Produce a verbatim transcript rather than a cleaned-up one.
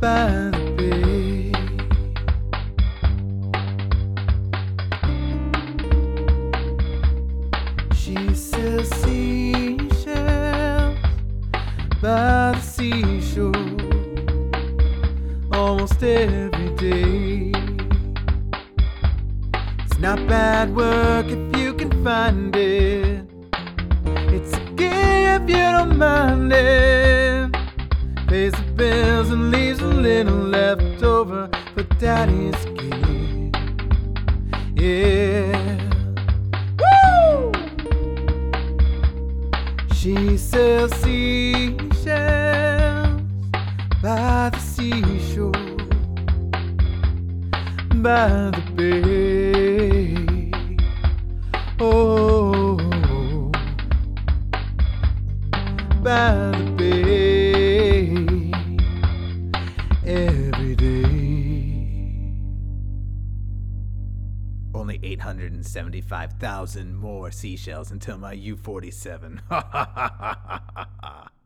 by the bay. She sells seashells by the seashore almost every day. It's not bad work if you can find it. It's a gift if you don't mind it. Pays the bills and leaves a little left over for daddy's kid. Yeah. Woo! She sells seashells by the seashore, by the bay. Oh, by the bay, every day. Only eight hundred seventy-five thousand more seashells until my U forty-seven. Ha ha ha ha ha ha.